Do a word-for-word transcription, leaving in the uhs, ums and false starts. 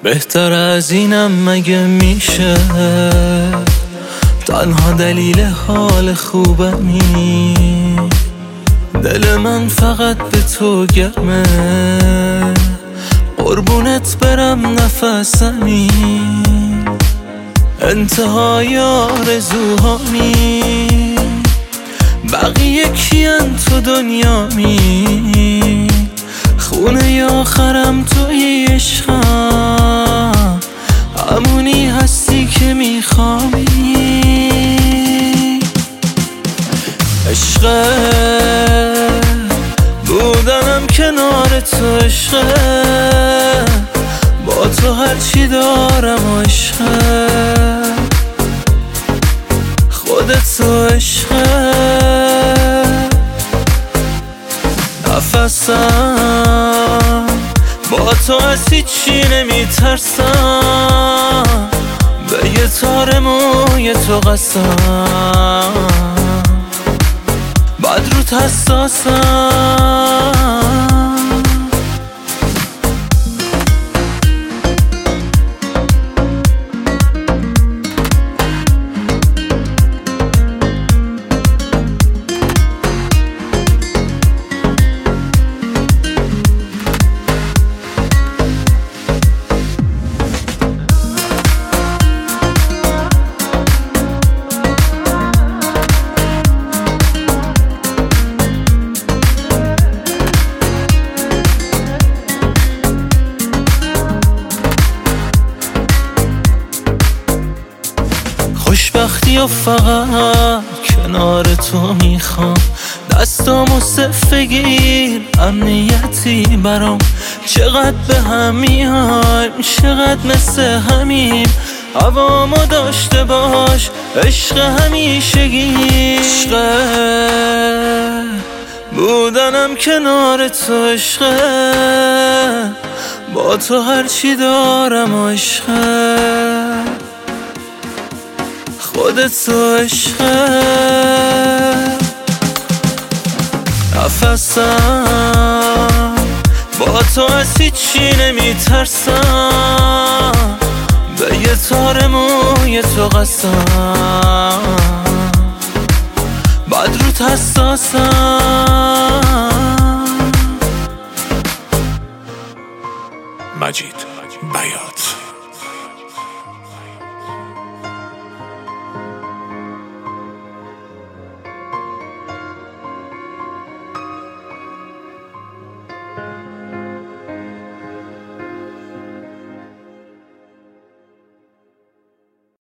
بهتر از اینم مگه میشه؟ تنها دلیل حال خوبمی، دل من فقط به تو گرمه. قربونت برم نفسمی، انتهای آرزوهامی. بقیه کیان تو دنیامی، خونه آخرم توی عشقم، همونی هستی که میخوامی. عشقه بودنم کنار تو، عشقه با تو هرچی دارم عشقه، خودت تو عشقه. نفسم با تو از هیچی نمیترسم، به یه تار موی تو قسم، بد روت حساسم. خوشبختی و فقط کنار تو میخوام، دستامو صف بگیر امنیتی برام. چقدر به هم میایم، چقدر مثل همیم، هوامو داشته باش عشق همیشگی. عشقه بودنم کنار تو، عشقه با تو هرچی دارم عشقه، خودت تو عشقه. نفسم با تو از هیچی نمیترسم، به یه تار موی تو قسم، بد روت حساسم. مجید بیات.